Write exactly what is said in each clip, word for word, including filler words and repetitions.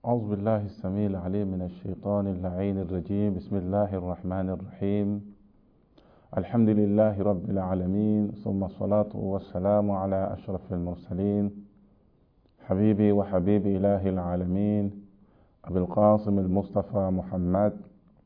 أعوذ بالله السميع العليم من الشيطان اللعين الرجيم. بسم الله الرحمن الرحيم. الحمد لله رب العالمين، ثم الصلاة والسلام على أشرف المرسلين حبيبي وحبيب إله العالمين أبي القاسم المصطفى محمد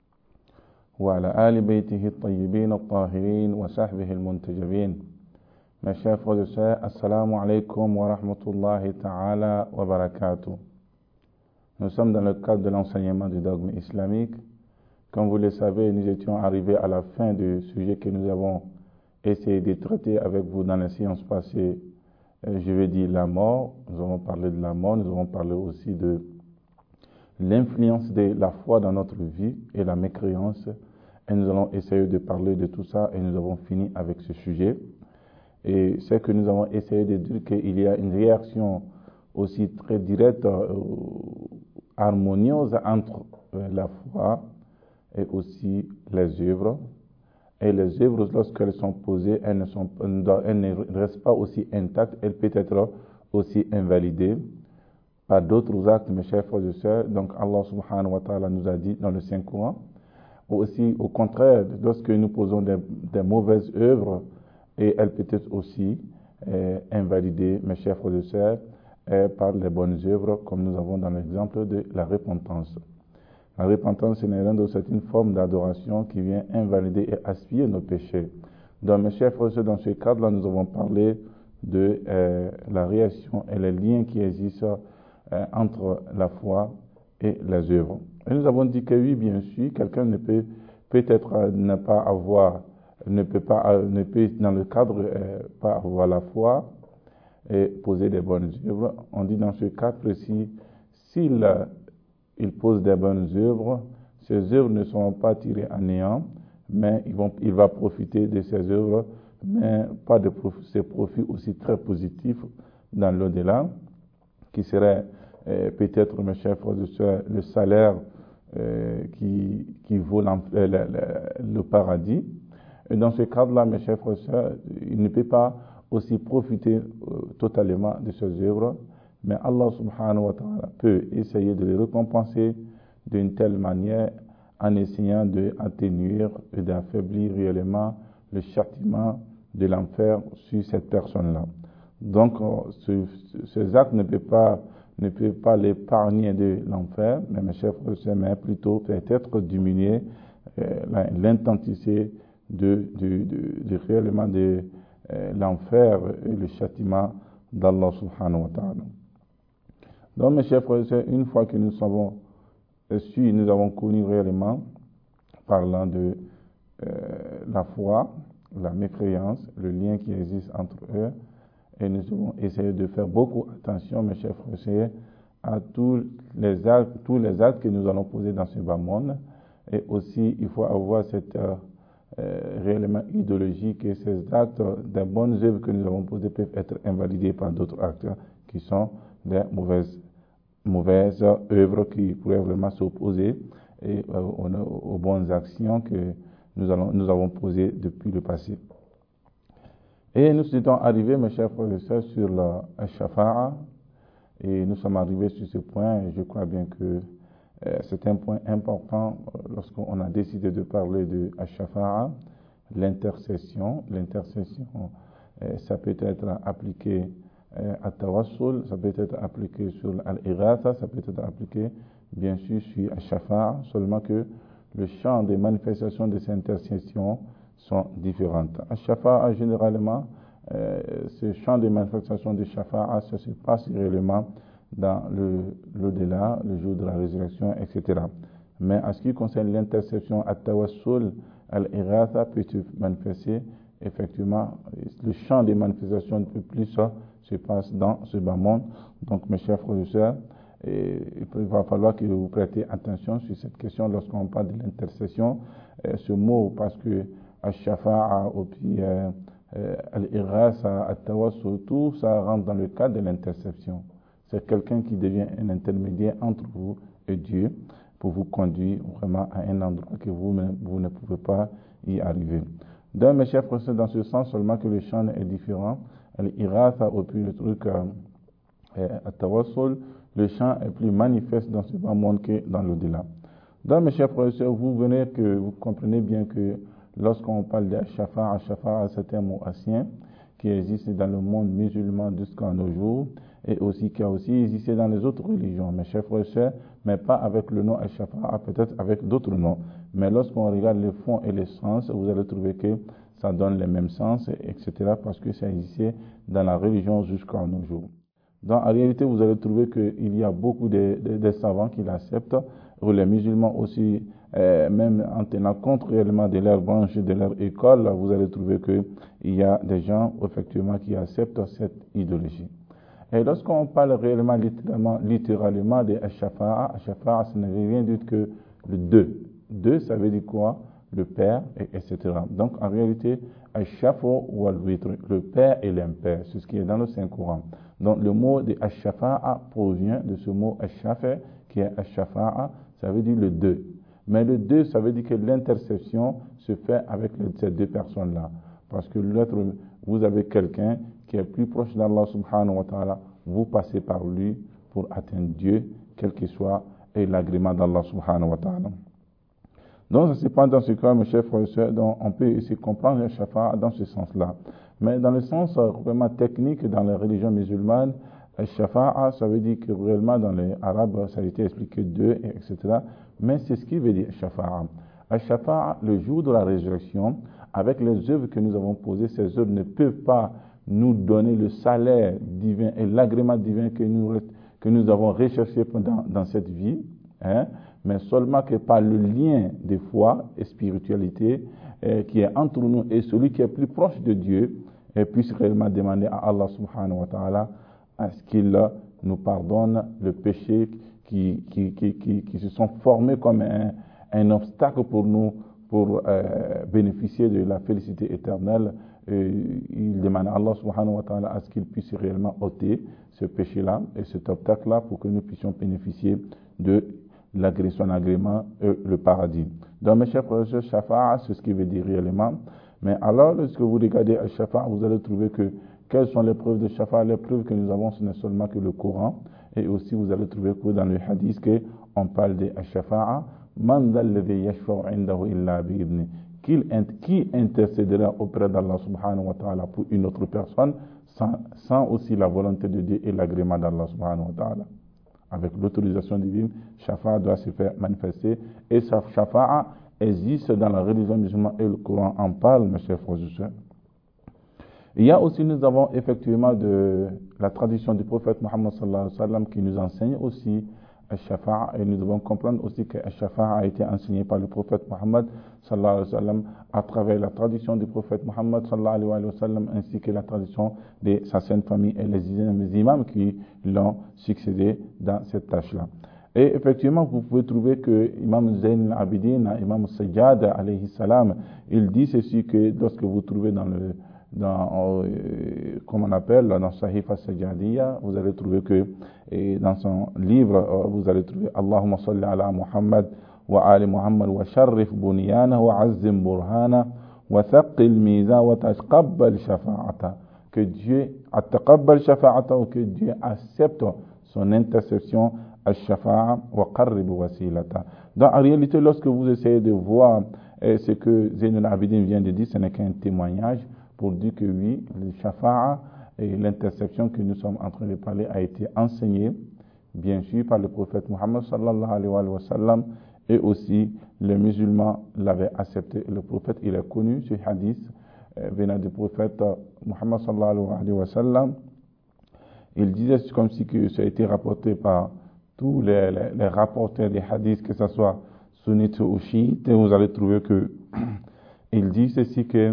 وعلى آل بيته الطيبين الطاهرين وصحبه المنتجبين. Mes chers frères et sœurs, assalamu alaikum wa rahmatullahi ta'ala wa barakatuh. Nous sommes dans le cadre de l'enseignement du dogme islamique. Comme vous le savez, nous étions arrivés à la fin du sujet que nous avons essayé de traiter avec vous dans les séances passées. Je vais dire la mort. Nous avons parlé de la mort. Nous avons parlé aussi de l'influence de la foi dans notre vie et la mécréance. Et nous allons essayer de parler de tout ça et nous avons fini avec ce sujet. Et c'est que nous avons essayé de dire qu'il y a une réaction aussi très directe, euh, harmonieuse entre euh, la foi et aussi les œuvres. Et les œuvres, lorsqu'elles sont posées, elles ne, sont, elles ne restent pas aussi intactes, elles peuvent être aussi invalidées par d'autres actes, mes chers frères et sœurs. Donc Allah subhanahu wa ta'ala nous a dit dans le Saint-Coran. Aussi, au contraire, lorsque nous posons des, des mauvaises œuvres, et elles peuvent être aussi euh, invalidées, mes chers frères et sœurs, euh, par les bonnes œuvres, comme nous avons dans l'exemple de la repentance. La repentance, c'est une forme d'adoration qui vient invalider et expier nos péchés. Donc, mes chers frères et sœurs, dans ce cadre-là, nous avons parlé de euh, la réaction et les liens qui existent euh, entre la foi et les œuvres. Et nous avons dit que oui, bien sûr, quelqu'un ne peut peut-être euh, ne pas avoir ne peut pas, ne peut dans le cadre euh, pas avoir la foi et poser des bonnes œuvres. On dit dans ce cas précis, s'il euh, il pose des bonnes œuvres, ces œuvres ne seront pas tirées à néant, mais ils vont, il va profiter de ces œuvres, mais pas de profit, ces profits aussi très positifs dans l'au-delà, qui serait euh, peut-être, mes chers frères et sœurs, le salaire euh, qui, qui vaut le, le, le paradis. Et dans ce cadre-là, mes chers frères et sœurs, il ne peut pas aussi profiter euh, totalement de ces œuvres, mais Allah subhanahu wa ta'ala peut essayer de les récompenser d'une telle manière en essayant d'atténuer et d'affaiblir réellement le châtiment de l'enfer sur cette personne-là. Donc, euh, ce, ces actes ne peuvent pas, ne peuvent pas l'épargner de l'enfer, mais mes chers frères et sœurs, mais plutôt peut-être diminuer euh, l'intensité de, de, de, de réellement de euh, l'enfer et le châtiment d'Allah subhanahu wa ta'ala. Donc, mes chers frères et sœurs, une fois que nous savons su, nous avons connu réellement, parlant de euh, la foi, la mécréance, le lien qui existe entre eux, et nous avons essayé de faire beaucoup attention, mes chers frères et sœurs, à tous les actes, tous les actes que nous allons poser dans ce bas monde, et aussi il faut avoir cette euh, Euh, réellement idéologique et ces actes des bonnes œuvres que nous avons posées peuvent être invalidés par d'autres actes qui sont des mauvaises, mauvaises œuvres qui pourraient vraiment s'opposer et, euh, aux, aux bonnes actions que nous, allons, nous avons posées depuis le passé. Et nous étions arrivés, mes chers frères et sœurs, sur la shafa'a et nous sommes arrivés sur ce point et je crois bien que Euh, c'est un point important euh, lorsqu'on a décidé de parler de Ash-Shafa'a, l'intercession. L'intercession, euh, ça peut être appliqué euh, à Tawassul, ça peut être appliqué sur Al-Iratha, ça peut être appliqué bien sûr sur Ash-Shafa'a, seulement que le champ des manifestations de ces intercessions sont différentes. Ash-Shafa'a, généralement, euh, ce champ des manifestations de Shafa'a, ça se passe réellement dans le, l'au-delà, le jour de la résurrection, et cetera. Mais en ce qui concerne l'intercession à Tawassul, Al-Iratha peut se manifester, effectivement, le champ des manifestations un peu plus ça se passe dans ce bas monde. Donc, mes chers frères et sœurs, et il va falloir que vous prêtez attention sur cette question lorsqu'on parle de l'intercession. Euh, ce mot, parce que Ash-Shafa'a, ou puis euh, euh, Al-Iratha, At-Tawassul, tout ça rentre dans le cadre de l'intercession. C'est quelqu'un qui devient un intermédiaire entre vous et Dieu pour vous conduire vraiment à un endroit que vous, vous ne pouvez pas y arriver. Donc, mes chers frères, dans ce sens seulement que le champ est différent. Al-Iratha, ou puis le truc, euh, à Tawassul, le chant est plus manifeste dans ce bas monde que dans l'au-delà. Donc, mes chers frères et sœurs, vous venez que vous comprenez bien que lorsqu'on parle de Shafa'a, Shafa'a, c'est un mot ancien qui existe dans le monde musulman jusqu'à nos jours et aussi qui a aussi existé dans les autres religions, mes chers frères et sœurs, mais pas avec le nom Shafa'a, peut-être avec d'autres noms. Mais lorsqu'on regarde le fond et les sens, vous allez trouver que ça donne les mêmes sens, et cetera, parce que ça existait dans la religion jusqu'à nos jours. Donc, en réalité, vous allez trouver qu'il y a beaucoup de, de, de savants qui l'acceptent, ou les musulmans aussi, euh, même en tenant compte réellement de leur branche, de leur école, vous allez trouver qu'il y a des gens, effectivement, qui acceptent cette idéologie. Et lorsqu'on parle réellement, littéralement, littéralement de Shafa'a, Shafa'a, ce n'est rien d'autre que le deux. Deux, ça veut dire quoi? Le Père, et, etc. Donc, en réalité, Ash-Shafa ou Al-Witr, le Père et l'impère, c'est ce qui est dans le Saint-Coran. Donc, le mot de Ash-Shafa'a provient de ce mot Ash-Shafa, qui est Ash-Shafa'a, ça veut dire le deux. Mais le deux, ça veut dire que l'intercession se fait avec ces deux personnes-là. Parce que l'autre, vous avez quelqu'un qui est plus proche d'Allah subhanahu wa ta'ala, vous passez par lui pour atteindre Dieu, quel que soit l'agrément d'Allah subhanahu wa ta'ala. Donc, c'est pas dans ce cas, mes chers frères et sœurs, donc on peut essayer de comprendre le Shafa'a dans ce sens-là. Mais dans le sens vraiment technique, dans les religions musulmanes, le Shafa'a, ça veut dire que réellement dans les arabes, ça a été expliqué deux, et cetera. Mais c'est ce qui veut dire Shafa'a. Le Shafa'a, le jour de la résurrection, avec les œuvres que nous avons posées, ces œuvres ne peuvent pas nous donner le salaire divin et l'agrément divin que nous, que nous avons recherché pendant, dans cette vie, hein, mais seulement que par le lien de foi et spiritualité euh, qui est entre nous et celui qui est plus proche de Dieu et puisse réellement demander à Allah subhanahu wa ta'ala à ce qu'il nous pardonne le péché qui, qui, qui, qui, qui se sont formés comme un, un obstacle pour nous pour euh, bénéficier de la félicité éternelle. Et il demande à Allah subhanahu wa ta'ala à ce qu'il puisse réellement ôter ce péché-là et cet obstacle-là pour que nous puissions bénéficier de l'agression, agrément et le paradis. Donc, mes chers frères et sœurs, Shafa'a, c'est ce qui veut dire réellement. Mais alors, lorsque vous regardez à Shafa'a, vous allez trouver que quelles sont les preuves de Shafa'a? Les preuves que nous avons, ce n'est seulement que le Coran. Et aussi, vous allez trouver que dans le hadith, qu'on parle de Shafa'a, Man dhalladhi yashfa'u indahu illa bi'idni. Qui intercédera auprès d'Allah subhanahu wa ta'ala pour une autre personne sans, sans aussi la volonté de Dieu et l'agrément d'Allah subhanahu wa ta'ala. Avec l'autorisation divine, Shafa'a doit se faire manifester. Et sa Shafa'a existe dans la religion musulmane et le Coran en parle, mes chers frères et sœurs. Il y a aussi, nous avons effectivement de la tradition du prophète Muhammad sallallahu alayhi wa sallam qui nous enseigne aussi Al-Shafa'a, et nous devons comprendre aussi que Al-Shafa'a a été enseigné par le prophète Muhammad sallallahu alayhi wa sallam à travers la tradition du prophète Muhammad sallallahu alayhi wa sallam ainsi que la tradition de sa sainte famille et les imams qui l'ont succédé dans cette tâche-là. Et effectivement, vous pouvez trouver que Imam Zayn al-Abidin, Imam Sajjad alayhi salam, il dit ceci que lorsque vous trouvez dans le dans, euh, comme on appelle, dans Sahifa Sajjadiyya, vous allez trouver que, et dans son livre, euh, vous allez trouver Allahumma salli ala Muhammad wa ali Muhammad wa sharrif bunyana wa azzim burhana wa thaqqil miza wa taqabbal shafa'ata. Que Dieu taqabbal shafa'ata, ou que Dieu accepte son intercession à shafa'a wa qarrib wasilata. Donc, en réalité, lorsque vous essayez de voir euh, ce que Zayn al-Abidin vient de dire, ce n'est qu'un témoignage pour dire que oui, le shafa'a et l'interception que nous sommes en train de parler a été enseigné, bien sûr, par le prophète Muhammad sallallahu alayhi wa sallam, et aussi les musulmans l'avaient accepté. Le prophète, il a connu ce hadith euh, venant du prophète Muhammad sallallahu alayhi wa sallam. Il disait comme si que ça a été rapporté par tous les, les, les rapporteurs des hadiths, que ce soit sunnites ou chiites, et vous allez trouver que il dit ceci que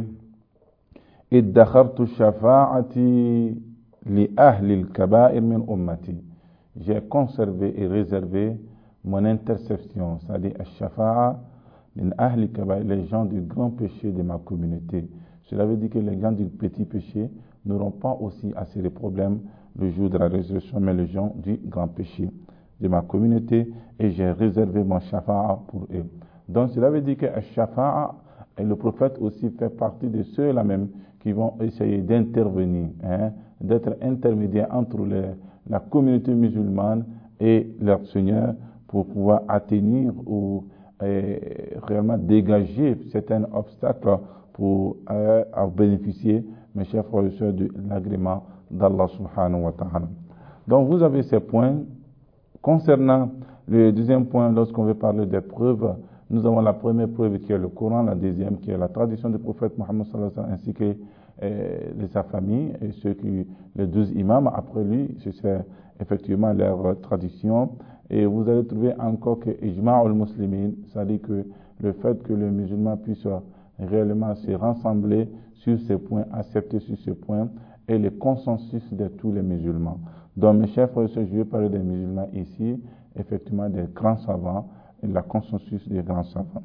Iddakhartu shafa'ati li ahli al-kaba'ir min ummati. J'ai conservé et réservé mon intercession, c'est-à-dire al-shafa'a min ahli al-kaba'ir, les gens du grand péché de ma communauté. Cela veut dire que les gens du petit péché n'auront pas aussi assez de problèmes le jour de la résurrection, mais les gens du grand péché de ma communauté, et j'ai réservé mon shafa'a pour eux. Donc cela veut dire que al-shafa'a, et le prophète aussi fait partie de ceux-là même qui vont essayer d'intervenir, hein, d'être intermédiaire entre les, la communauté musulmane et leur Seigneur pour pouvoir atteindre ou euh, réellement dégager certains obstacles pour euh, bénéficier, mes chers frères et sœurs, de l'agrément d'Allah subhanahu wa ta'ala. Donc vous avez ces points. Concernant le deuxième point, lorsqu'on veut parler des preuves, nous avons la première preuve qui est le Coran, la deuxième qui est la tradition du prophète Mohammed sallallahu alayhi wa sallam, ainsi que euh, de sa famille et ceux qui, les douze imams après lui, c'est effectivement leur tradition. Et vous allez trouver encore que Ijma'ul Muslimin, c'est-à-dire que le fait que les musulmans puissent réellement se rassembler sur ces points, accepter sur ces points, et le consensus de tous les musulmans. Donc, mes chers frères et sœurs, je vais parler des musulmans ici, effectivement des grands savants, et la consensus des grands savants.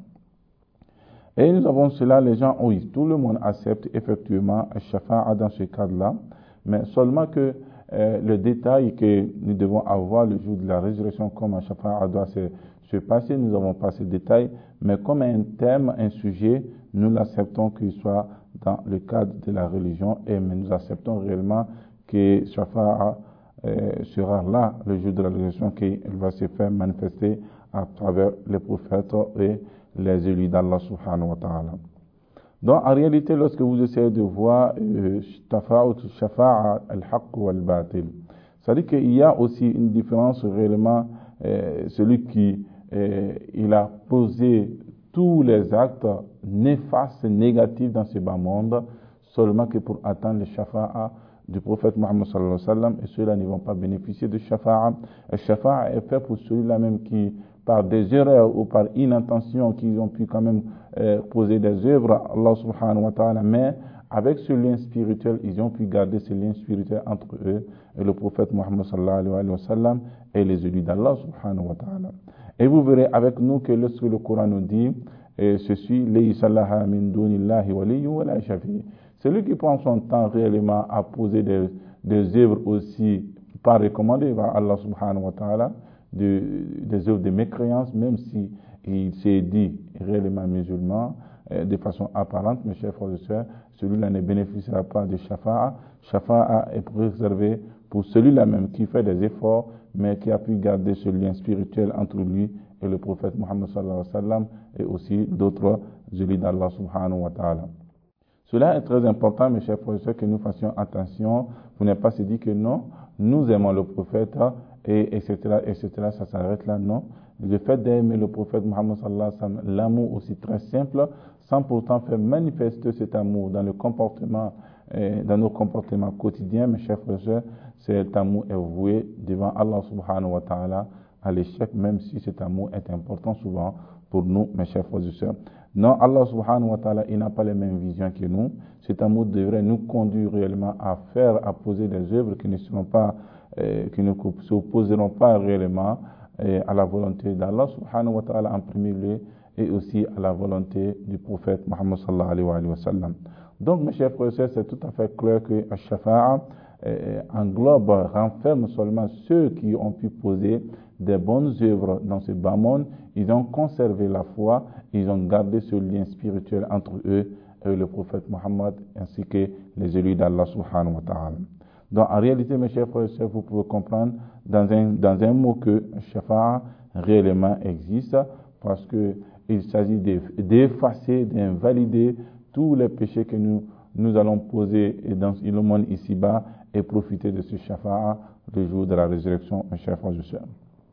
Et nous avons cela, les gens, oui, tout le monde accepte effectivement Shafa'a dans ce cadre-là, mais seulement que euh, le détail que nous devons avoir le jour de la résurrection, comme Shafa'a doit se, se passer, nous n'avons pas ce détail, mais comme un thème, un sujet, nous l'acceptons qu'il soit dans le cadre de la religion, et mais nous acceptons réellement que Shafa'a euh, sera là le jour de la résurrection, qu'il va se faire manifester à travers les prophètes et les élus d'Allah subhanahu wa ta'ala. Donc en réalité, lorsque vous essayez de voir Tafa'ut Shafa'a al-Haqq wal-Batil, c'est-à-dire qu'il y a aussi une différence réellement, euh, celui qui euh, il a posé tous les actes néfastes, négatifs dans ce bas monde, seulement que pour atteindre le Shafa'a du prophète Mohammed sallallahu alayhi wa sallam, et ceux-là ne vont pas bénéficier de Shafa'a. Le Shafa'a est fait pour celui-là même qui, par des erreurs ou par inattention, qui ont pu quand même euh, poser des œuvres à Allah subhanahu wa ta'ala, mais avec ce lien spirituel, ils ont pu garder ce lien spirituel entre eux et le prophète Mohammed sallallahu alayhi wa sallam et les élus d'Allah subhanahu wa ta'ala. Et vous verrez avec nous que lorsque le Coran nous dit, et ceci, laysa laha min dunillahi waliyyun wa la shafi'. Celui qui prend son temps réellement à poser des, des œuvres aussi pas recommandées par Allah subhanahu wa ta'ala, de, des œuvres de mécréance, même si il s'est dit réellement musulman, euh, de façon apparente, mes chers frères et sœurs, celui-là ne bénéficiera pas de Shafa'a. Shafa'a est préservé pour celui-là même qui fait des efforts, mais qui a pu garder ce lien spirituel entre lui et le prophète Mohammed sallallahu alayhi wa sallam, et aussi d'autres élus d'Allah subhanahu wa ta'ala. Cela est très important, mes chers frères et sœurs, que nous fassions attention. Vous n'avez pas se dit que non, nous aimons le prophète, et etc., et cetera, ça s'arrête là, non. Le fait d'aimer le prophète Mohammed sallallahu alayhi wa sallam, l'amour aussi très simple, sans pourtant faire manifester cet amour dans le comportement, euh, dans nos comportements quotidiens, mes chers frères et sœurs, cet amour est voué devant Allah subhanahu wa ta'ala à l'échec, même si cet amour est important souvent pour nous, mes chers frères et sœurs. Non, Allah subhanahu wa ta'ala, il n'a pas les mêmes visions que nous. Cet amour devrait nous conduire réellement à faire, à poser des œuvres qui ne seront pas, euh, qui ne s'opposeront pas réellement euh, à la volonté d'Allah subhanahu wa ta'ala en premier lieu, et aussi à la volonté du prophète Mohammed sallallahu alayhi wa sallam. Donc, mes chers frères et sœurs, c'est tout à fait clair que Ash-Shafa'a euh, englobe, renferme seulement ceux qui ont pu poser des bonnes œuvres dans ce bas monde. Ils ont conservé la foi, ils ont gardé ce lien spirituel entre eux et le prophète Mohammed, ainsi que les élus d'Allah subhanahu wa ta'ala. Donc, en réalité, mes chers frères et sœurs, vous pouvez comprendre dans un, dans un mot que Shafa'a réellement existe, parce que il s'agit d'effacer, d'invalider tous les péchés que nous, nous allons poser dans le monde ici-bas et profiter de ce Shafa'a le jour de la résurrection, mes chers frères et sœurs.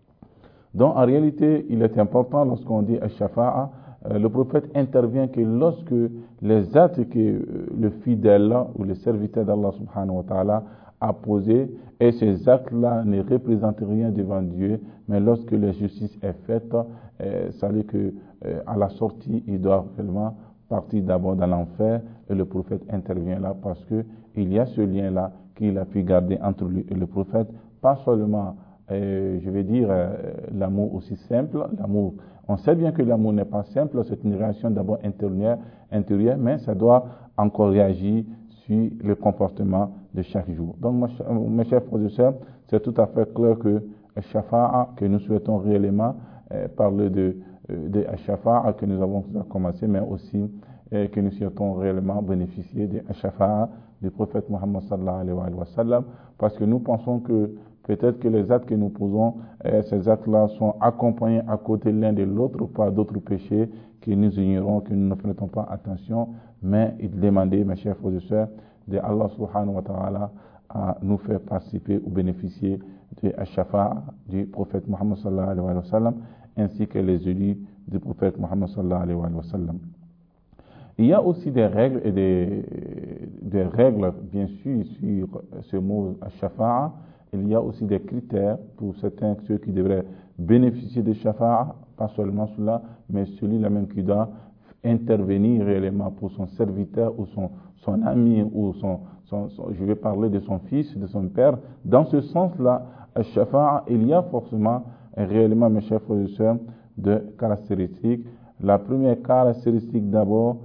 Donc, en réalité, il est important, lorsqu'on dit Shafa'a, euh, le prophète intervient que lorsque les actes que euh, le fidèle ou le serviteur d'Allah subhanahu wa ta'ala a posés, et ces actes-là ne représentent rien devant Dieu, mais lorsque la justice est faite, euh, ça veut dire que euh, à la sortie, il doit réellement partir d'abord dans l'enfer, et le prophète intervient là parce que il y a ce lien-là qu'il a pu garder entre lui et le prophète, pas seulement Euh, je vais dire, euh, l'amour aussi simple. L'amour, on sait bien que l'amour n'est pas simple, c'est une réaction d'abord intérieure, intérieure, mais ça doit encore réagir sur le comportement de chaque jour. Donc, mes chers frères et sœurs, c'est tout à fait clair que Shafa'a, que nous souhaitons réellement euh, parler de, euh, de Shafa'a que nous avons commencé, mais aussi euh, que nous souhaitons réellement bénéficier de Shafa'a du prophète Mohammed sallallahu alayhi wa sallam, parce que nous pensons que Peut-être que les actes que nous posons, euh, ces actes-là sont accompagnés à côté l'un de l'autre par d'autres péchés que nous ignorons, que nous ne prêtons pas attention. Mais il demandait, mes chers frères et sœurs, de Allah subhanahu wa ta'ala à nous faire participer ou bénéficier de Ash-Shafa'a du prophète Muhammad sallallahu alayhi wa sallam, ainsi que les élus du prophète Muhammad sallallahu alayhi wa sallam. Il y a aussi des règles et des, des règles, bien sûr, sur ce mot Ash-Shafa'a. Il y a aussi des critères pour certains, ceux qui devraient bénéficier de Shafa'a, pas seulement cela, mais celui-là même qui doit intervenir réellement pour son serviteur ou son, son ami ou son, son, son, je vais parler de son fils, de son père. Dans ce sens-là, Ash-Shafa'a, il y a forcément réellement, mes chers frères et sœurs, de caractéristiques. La première caractéristique d'abord,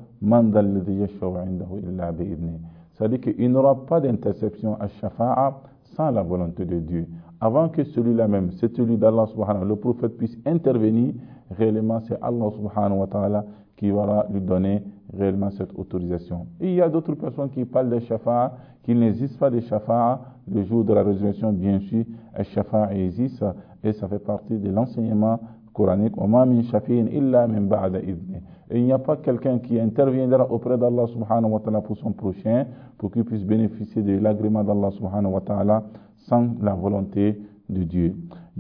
c'est-à-dire qu'il n'y aura pas d'interception à Shafa'a sans la volonté de Dieu. Avant que celui-là même, c'est celui d'Allah subhanahu wa ta'ala, le prophète puisse intervenir, réellement c'est Allah subhanahu wa ta'ala qui va lui donner réellement cette autorisation. Et il y a d'autres personnes qui parlent de Shafa'a, qu'il n'existe pas de Shafa'a le jour de la résurrection, bien sûr, le Shafa'a existe et ça fait partie de l'enseignement coranique. Et il n'y a pas quelqu'un qui interviendra auprès d'Allah subhanahu wa ta'ala pour son prochain, pour qu'il puisse bénéficier de l'agrément d'Allah subhanahu wa ta'ala sans la volonté de Dieu.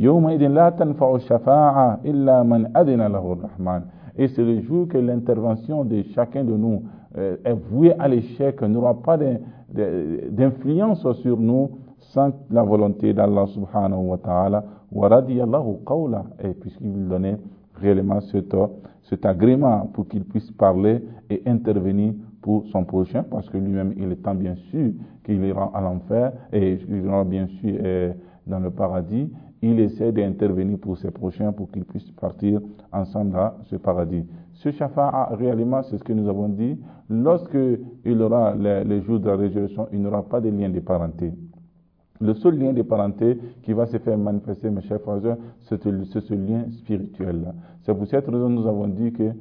Et c'est le jour que l'intervention de chacun de nous euh, est vouée à l'échec, n'aura pas d'influence sur nous sans la volonté d'Allah subhanahu wa ta'ala. Et puisqu'il lui donnait réellement cet, cet agrément pour qu'il puisse parler et intervenir pour son prochain, parce que lui-même, il est tant bien sûr qu'il ira à l'enfer et il ira bien sûr euh, dans le paradis. Il essaie d'intervenir pour ses prochains pour qu'ils puissent partir ensemble dans ce paradis. Ce shafa'a, réellement, c'est ce que nous avons dit. Lorsque il aura les, les jours de la résurrection, il n'aura pas de lien de parenté. Le seul lien de parenté qui va se faire manifester, mes chers frères, c'est ce lien spirituel. C'est pour cette raison que nous avons dit que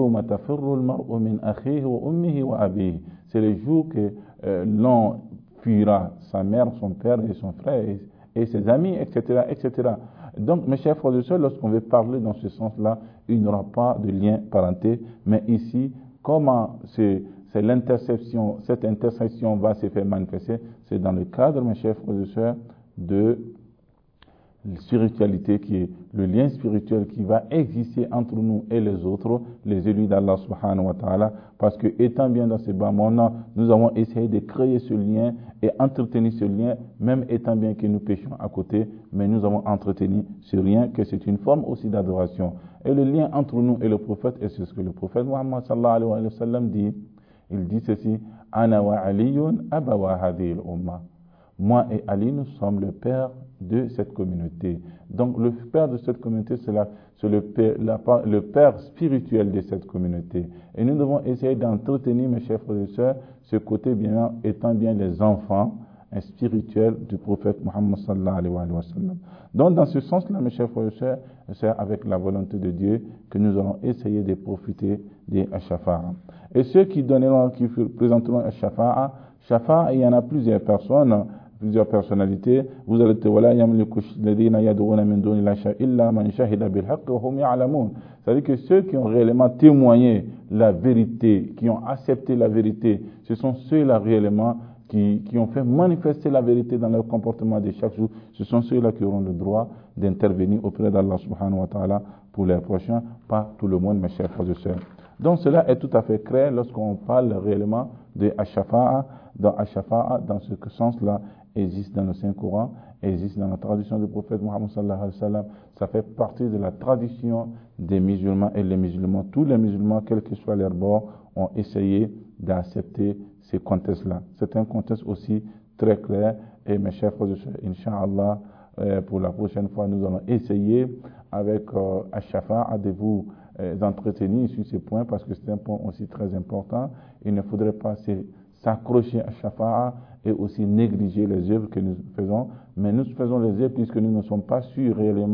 c'est le jour que euh, l'on fuira sa mère, son père et son frère et, et ses amis, et cetera, et cetera. Donc, mes chers frères et sœurs, lorsqu'on veut parler dans ce sens-là, il n'y aura pas de lien parenté. Mais ici, comment c'est C'est l'interception, cette intersection va se faire manifester, c'est dans le cadre, mes chers frères et sœurs, de la spiritualité qui est le lien spirituel qui va exister entre nous et les autres, les élus d'Allah subhanahu wa ta'ala, parce que étant bien dans ce bas monde, nous avons essayé de créer ce lien et entretenir ce lien, même étant bien que nous péchions à côté, mais nous avons entretenu ce lien, que c'est une forme aussi d'adoration. Et le lien entre nous et le prophète, et c'est ce que le prophète Muhammad sallallahu alayhi wa sallam dit. Il dit ceci, Ana wa Aliyun abawa hadhihi al-umma. Moi et Ali, nous sommes le père de cette communauté. Donc le père de cette communauté, c'est, la, c'est le, père, la, le père spirituel de cette communauté. Et nous devons essayer d'entretenir, mes chers frères et sœurs, ce côté bien étant bien les enfants spirituels du prophète Muhammad sallallahu alayhi wa sallam. Donc dans ce sens-là, mes chers frères et sœurs, c'est avec la volonté de Dieu que nous allons essayer de profiter des Ash-Shafa'a. Et ceux qui donneront, qui présenteront Ash-Shafa'a, Shafa'a, il y en a plusieurs personnes, plusieurs personnalités. Vous allez te voilà, yamliku alladhina yad'una min duni la sha'a illa man shahida bil haqq wa hum ya'lamun. C'est-à-dire que ceux qui ont réellement témoigné la vérité, qui ont accepté la vérité, ce sont ceux-là réellement qui, qui ont fait manifester la vérité dans leur comportement de chaque jour. Ce sont ceux-là qui auront le droit d'intervenir auprès d'Allah subhanahu wa ta'ala pour les prochains, pas tout le monde, mes chers frères et sœurs. Donc cela est tout à fait clair lorsqu'on parle réellement de Ash-Shafa'a. Dans Ash-Shafa'a, dans ce sens-là, existe dans le Saint-Coran, existe dans la tradition du prophète Muhammad sallallahu alayhi wa sallam. Ça fait partie de la tradition des musulmans et les musulmans. Tous les musulmans, quel que soit leur bord, ont essayé d'accepter ces contextes-là. C'est un contexte aussi très clair. Et mes chers frères et sœurs, Inch'Allah, euh, pour la prochaine fois, nous allons essayer avec euh, Ash-Shafa'a de vous euh, entretenir sur ces points parce que c'est un point aussi très important. Il ne faudrait pas s'accrocher à Shafa'a et aussi négliger les œuvres que nous faisons. Mais nous faisons les œuvres puisque nous ne sommes pas sûrs réellement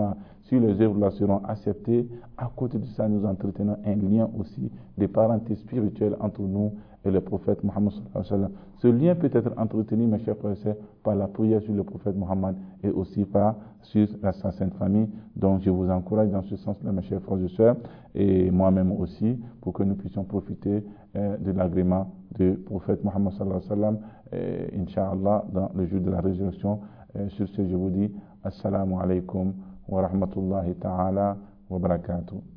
si les œuvres-là seront acceptées, à côté de ça, nous entretenons un lien aussi de parenté spirituelle entre nous et le prophète Mohammed sallallahu alayhi wa sallam. Ce lien peut être entretenu, mes chers frères et sœurs, par la prière sur le prophète Mohammed et aussi par sur la Sainte Famille. Donc, je vous encourage dans ce sens-là, mes chers frères et sœurs, et moi-même aussi, pour que nous puissions profiter euh, de l'agrément du prophète Mohammed sallallahu alayhi wa sallam, et, Inch'Allah, dans le jour de la résurrection. Et sur ce, je vous dis, Assalamu alaikum wa rahmatullahi ta'ala wa barakatuh.